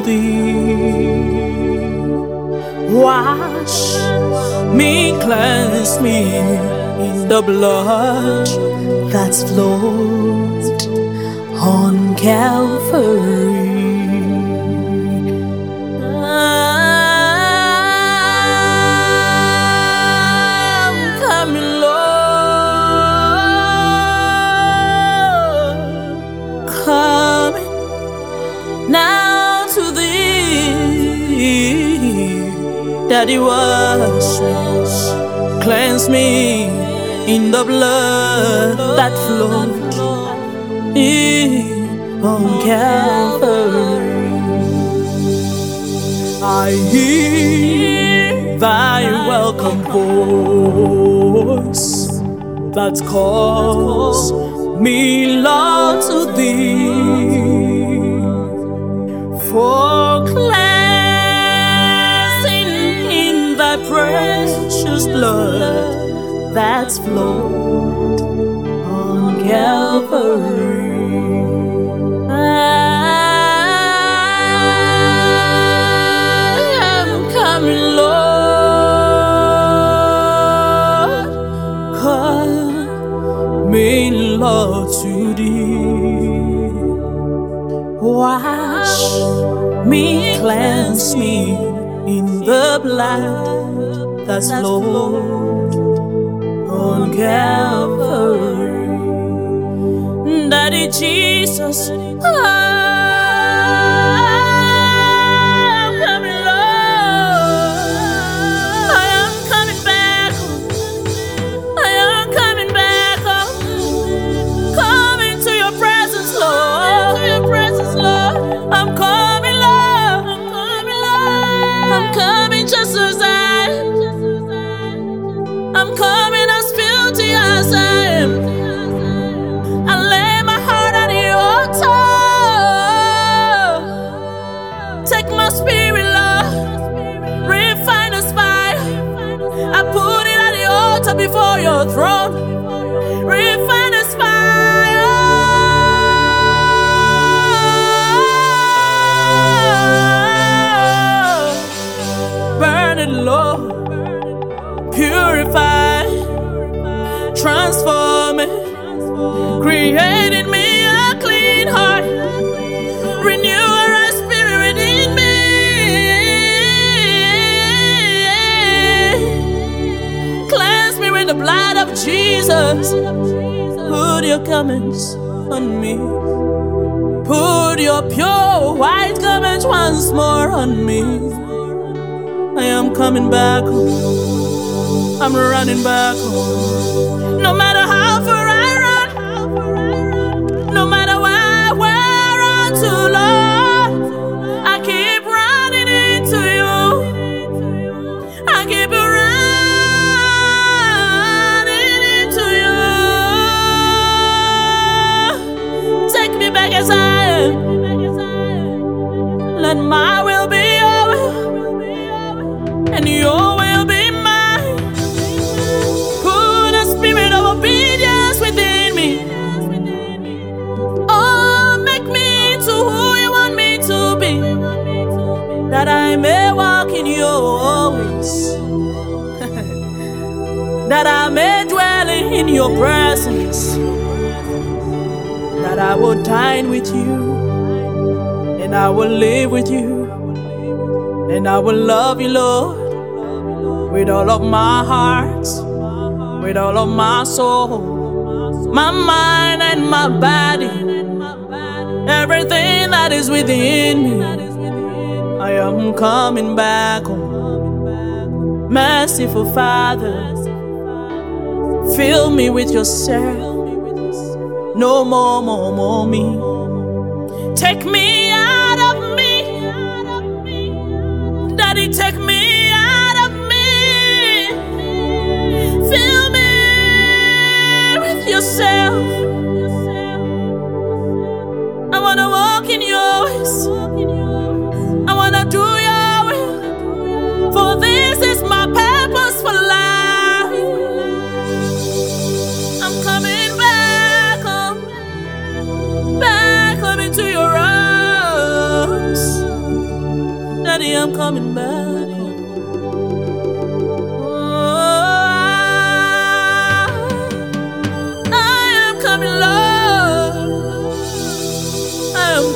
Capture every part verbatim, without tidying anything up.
thee. Wash me, cleanse me in the blood that's flowed on Calvary. I'm coming, Lord, coming now to thee. Daddy, wash me, cleanse me in the blood that flowed on Calvary. I hear thy welcome voice that calls me, Lord, to thee. For cleansing in thy precious blood that's flowed on Calvary. I am coming, Lord, coming, Lord, to thee. Wash me, cleanse me in the blood that's flowed on Calvary. Daddy Jesus, I'm coming, Lord. I am coming back home. I am coming back home. Coming to your presence, Lord. To your presence, Lord. I'm coming, Lord. I'm coming, Lord. I'm coming just as I am. I'm coming as filthy as I am. I lay my heart at the altar. Take my spirit, Lord. Refine the fire. I put it at the altar before your throne. Refine the fire. Burn it, Lord. Purify, transform it, create in me a clean heart, renew a right spirit in me. Cleanse me with the blood of Jesus. Put your garments on me. Put your pure white garments once more on me. I am coming back home. I'm running back home. No matter how far I run, no matter where, where I run to, Lord, I keep running into you. I keep running into you. Take me back as I am. Let my will be your will, and your will be mine. Put a spirit of obedience within me. Oh, make me into who you want me to be, that I may walk in your ways, that I may dwell in your presence, that I will dine with you, and I will live with you, and I will love you, Lord, with all of my heart, with all of my soul, my mind and my body, everything that is within me. I am coming back home. Merciful Father, fill me with yourself. No more, more, more me. Take me out of me. Daddy, take me out of me. Fill me with yourself. I wanna walk in your ways. I wanna do your will. For this is my purpose for life. I'm coming back home, back home into your arms. am coming back home. Oh, I am coming, Lord. I am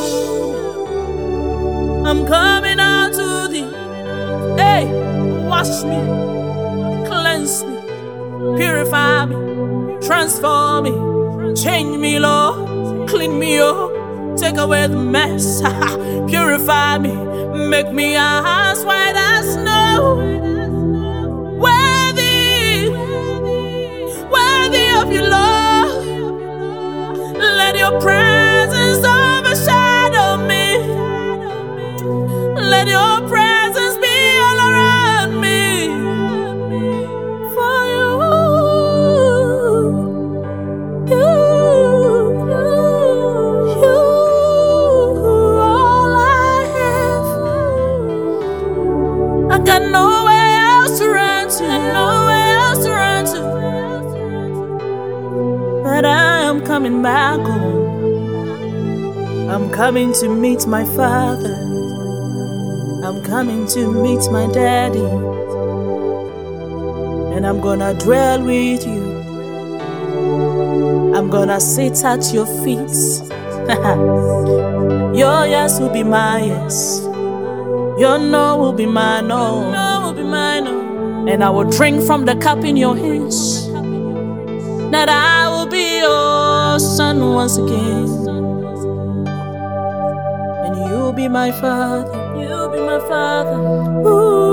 coming. I'm coming out to thee. Hey, wash me, cleanse me, purify me, transform me, change me, Lord, clean me up, take away the mess, purify me, make me as white as snow. Worthy, worthy of you, Lord. Let your presence overshadow me. Let your presence be all around me. For you, you, you, you, all I have. I got nowhere else to run to, nowhere else to run to. But I am coming back home. I'm coming to meet my Father. I'm coming to meet my Daddy. And I'm gonna dwell with you. I'm gonna sit at your feet. Your yes will be my yes. Your no will be my no. No will be my no. And I will drink from the cup in your hands. That I will be your son once again. And you'll be my Father. You'll be my Father. Ooh.